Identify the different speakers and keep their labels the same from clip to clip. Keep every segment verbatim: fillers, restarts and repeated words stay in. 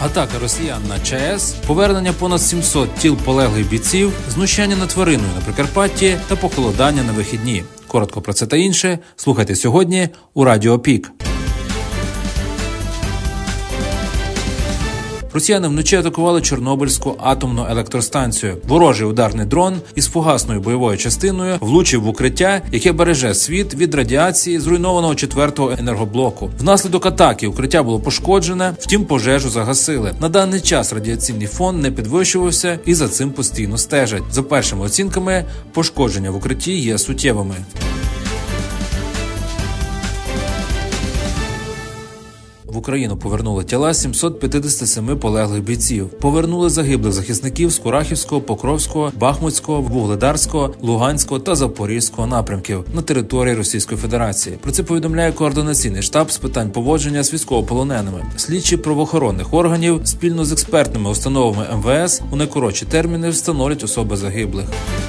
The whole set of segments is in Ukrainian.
Speaker 1: Атака росіян на ЧАЕС, повернення понад сімсот тіл полеглих бійців, знущання над твариною на Прикарпатті та похолодання на вихідні. Коротко про це та інше слухайте сьогодні у Радіо Пік. Росіяни вночі атакували Чорнобильську атомну електростанцію. Ворожий ударний дрон із фугасною бойовою частиною влучив в укриття, яке береже світ від радіації зруйнованого четвертого енергоблоку. Внаслідок атаки укриття було пошкоджене, втім пожежу загасили. На даний час радіаційний фон не підвищувався і за цим постійно стежать. За першими оцінками, пошкодження в укритті є суттєвими. В Україну повернули тіла сімсот п'ятдесят сім полеглих бійців. Повернули загиблих захисників з Курахівського, Покровського, Бахмутського, Вугледарського, Луганського та Запорізького напрямків на території Російської Федерації. Про це повідомляє координаційний штаб з питань поводження з військовополоненими. Слідчі правоохоронних органів спільно з експертними установами ем ве ес у найкоротші терміни встановлять особи загиблих.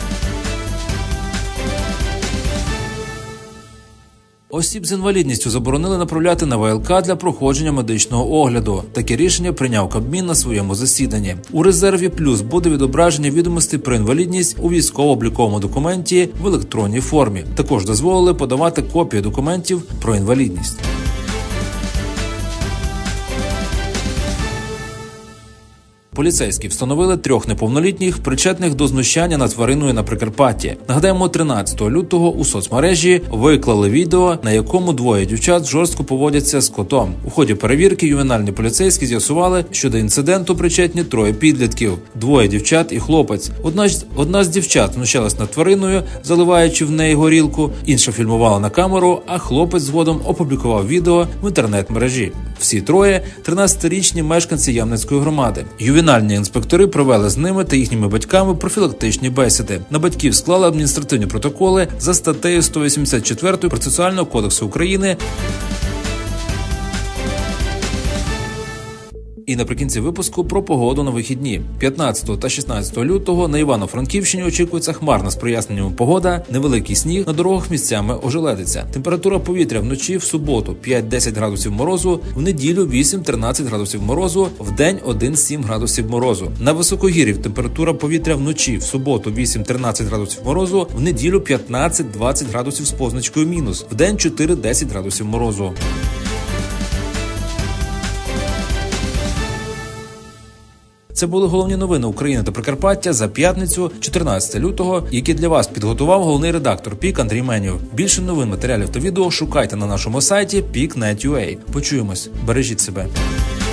Speaker 1: Осіб з інвалідністю заборонили направляти на ве el ка для проходження медичного огляду. Таке рішення прийняв Кабмін на своєму засіданні. У резерві плюс буде відображення відомостей про інвалідність у військово-обліковому документі в електронній формі. Також дозволили подавати копії документів про інвалідність. Поліцейські встановили трьох неповнолітніх, причетних до знущання над твариною на Прикарпатті. Нагадаємо, тринадцятого лютого у соцмережі виклали відео, на якому двоє дівчат жорстко поводяться з котом. У ході перевірки ювенальні поліцейські з'ясували, що до інциденту причетні троє підлітків – двоє дівчат і хлопець. Одна, одна з дівчат знущалась над твариною, заливаючи в неї горілку, інша фільмувала на камеру, а хлопець згодом опублікував відео в інтернет-мережі. Всі троє – тринадцятирічні мешканці Ямницької громади. Ювенальні інспектори провели з ними та їхніми батьками профілактичні бесіди. На батьків склали адміністративні протоколи за статтею сто вісімдесят чотири Процесуального кодексу України. І наприкінці випуску про погоду на вихідні. п'ятнадцятого та шістнадцятого лютого на Івано-Франківщині очікується хмарна з проясненнями погода, невеликий сніг, на дорогах місцями ожеледиться. Температура повітря вночі в суботу п'ять-десять градусів морозу, в неділю вісім-тринадцять градусів морозу, вдень один-сім градусів морозу. На високогір'ї температура повітря вночі в суботу вісім-тринадцять градусів морозу, в неділю п'ятнадцять-двадцять градусів з позначкою мінус, вдень чотири-десять градусів морозу. Це були головні новини України та Прикарпаття за п'ятницю, чотирнадцятого лютого, які для вас підготував головний редактор Пік Андрій Менів. Більше новин, матеріалів та відео шукайте на нашому сайті пік крапка нет крапка ю а. Почуємось. Бережіть себе.